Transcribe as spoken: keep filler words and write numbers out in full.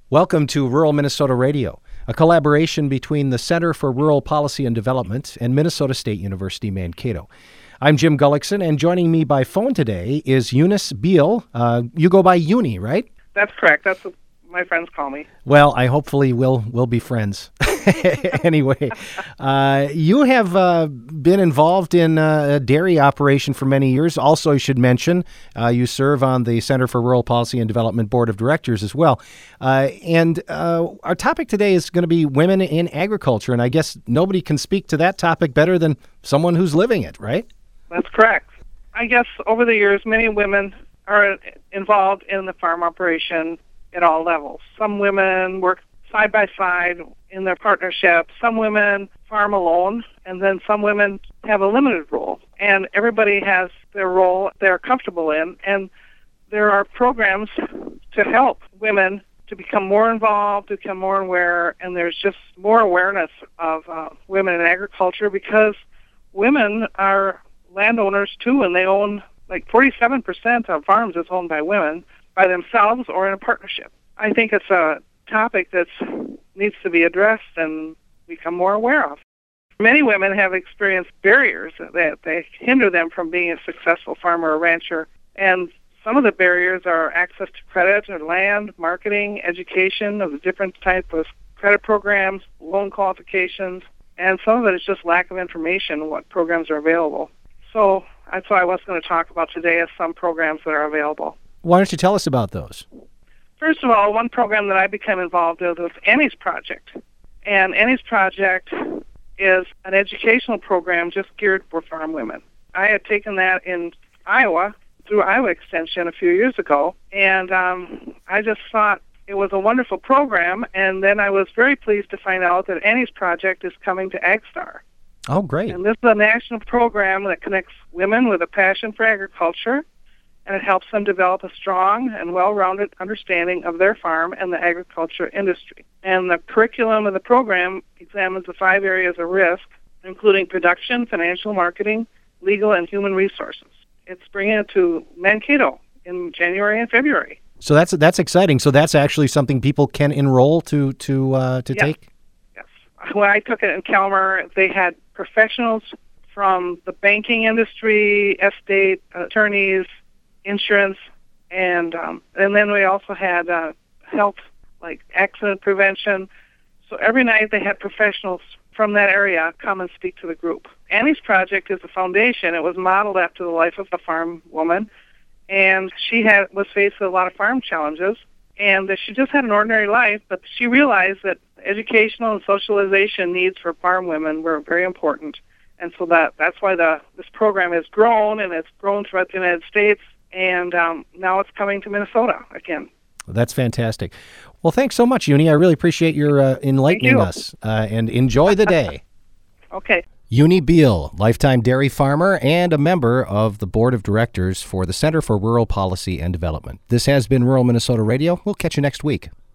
Welcome to Rural Minnesota Radio, a collaboration between the Center for Rural Policy and Development and Minnesota State University Mankato. I'm Jim Gullickson, and joining me by phone today is Eunice Beal. Uh, you go by Uni, right? That's correct. That's what my friends call me. Well, I hopefully will will be friends. Anyway, uh, you have uh, been involved in uh, a dairy operation for many years. Also, I should mention, uh, you serve on the Center for Rural Policy and Development Board of Directors as well. Uh, and uh, our topic today is going to be women in agriculture. And I guess nobody can speak to that topic better than someone who's living it, right? That's correct. I guess over the years, many women are involved in the farm operation at all levels. Some women work side by side in their partnership. Some women farm alone, and then some women have a limited role. And everybody has their role they're comfortable in, and there are programs to help women to become more involved, to become more aware, and there's just more awareness of uh, women in agriculture because women are landowners too, and they own like forty-seven percent of farms is owned by women, by themselves or in a partnership. I think it's a topic that needs to be addressed and become more aware of. Many women have experienced barriers that they hinder them from being a successful farmer or rancher, and some of the barriers are access to credit or land, marketing, education of the different types of credit programs, loan qualifications, and some of it is just lack of information on what programs are available. So that's what I was going to talk about today is some programs that are available. Why don't you tell us about those? First of all, one program that I became involved with was Annie's Project. And Annie's Project is an educational program just geared for farm women. I had taken that in Iowa through Iowa Extension a few years ago, and um, I just thought it was a wonderful program, and then I was very pleased to find out that Annie's Project is coming to AgStar. Oh, great. And this is a national program that connects women with a passion for agriculture, and it helps them develop a strong and well-rounded understanding of their farm and the agriculture industry. And the curriculum of the program examines the five areas of risk, including production, financial, marketing, legal, and human resources. It's bringing it to Mankato in January and February. So that's that's exciting. So that's actually something people can enroll to to uh, to yes. take? Yes. When I took it in Calmer, they had professionals from the banking industry, estate attorneys, insurance, and um, and then we also had uh, health, like accident prevention. So every night they had professionals from that area come and speak to the group. Annie's Project is a foundation. It was modeled after the life of a farm woman, and she had was faced with a lot of farm challenges, and that she just had an ordinary life, but she realized that educational and socialization needs for farm women were very important. And so that that's why the this program has grown, and it's grown throughout the United States, and um, now it's coming to Minnesota again. That's fantastic. Well, thanks so much, Uni. I really appreciate your uh, enlightening us, uh, and enjoy the day. Okay. Uni Beal, lifetime dairy farmer and a member of the Board of Directors for the Center for Rural Policy and Development. This has been Rural Minnesota Radio. We'll catch you next week.